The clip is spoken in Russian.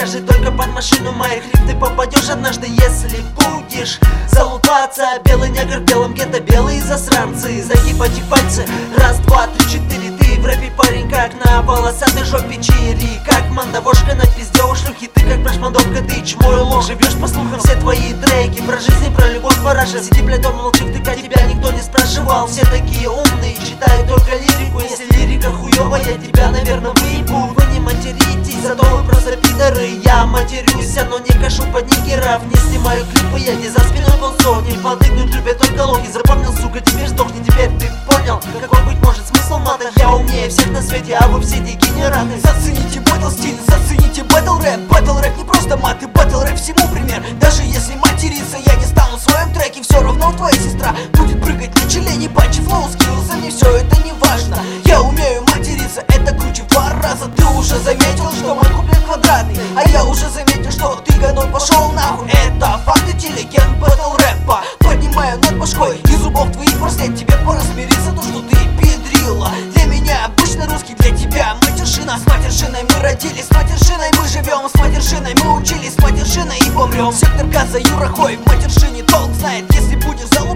скажи только под машину моих лип ты попадешь однажды, если будешь залупаться. Белый негр в белом гетто, белые засранцы, загибать их пальцы. Раз, два, три, четыре. Ты в рэпе парень, как на волосатой жопе чири, как мандавошка на пизде у шлюхи. Ты как прошмандовка, ты чмо и ложь. Живешь по слухам, все твои треки про жизнь, про любовь, параша. Сиди, блядь, дома молчи, втыка, тебя никто не спрашивал. Все такие умные, читают только лирику. Если лирика хуёвая, я тебя, наверное, выебу. Вы не материтесь, зато вы просто пидоры. Я матерюсь, но не кашу под нигеров. Не снимаю клипы, я не за спиной полсотни. Подыгнуть любят только логи. Запомнил, сука, теперь сдохни, теперь ты понял, какой быть может смысл в матах. Я умнее всех на свете, а вы все дегенераты. Зацените бэтл стиль, зацените бэтл рэп. Бэтл рэп не просто мат, и бэтл рэп всему пример. Даже если материться я не стану в своем треке, все равно твоя сестра будет прыгать на челе. Панчи, флоу, скилл, за мне все это не важно. Я умею материться, это круче в 2 раза. Ты уже заметил, что мой куплет квадратный, а я уже заметил, что ты говно пошел нахуй. Это факт, интеллигент бэтл рэпа. Поднимаю над башкой, и зубов твоих просто нет. Тебе пора смириться, то что ты педрила. Для меня обычный русский, для тебя матершина. С матершиной мы родились, с матершиной мы живем, с матершиной мы учились, с матершиной и помрем. Сектор газа, Юра Хой, в матершине толк знает. Если будешь залупать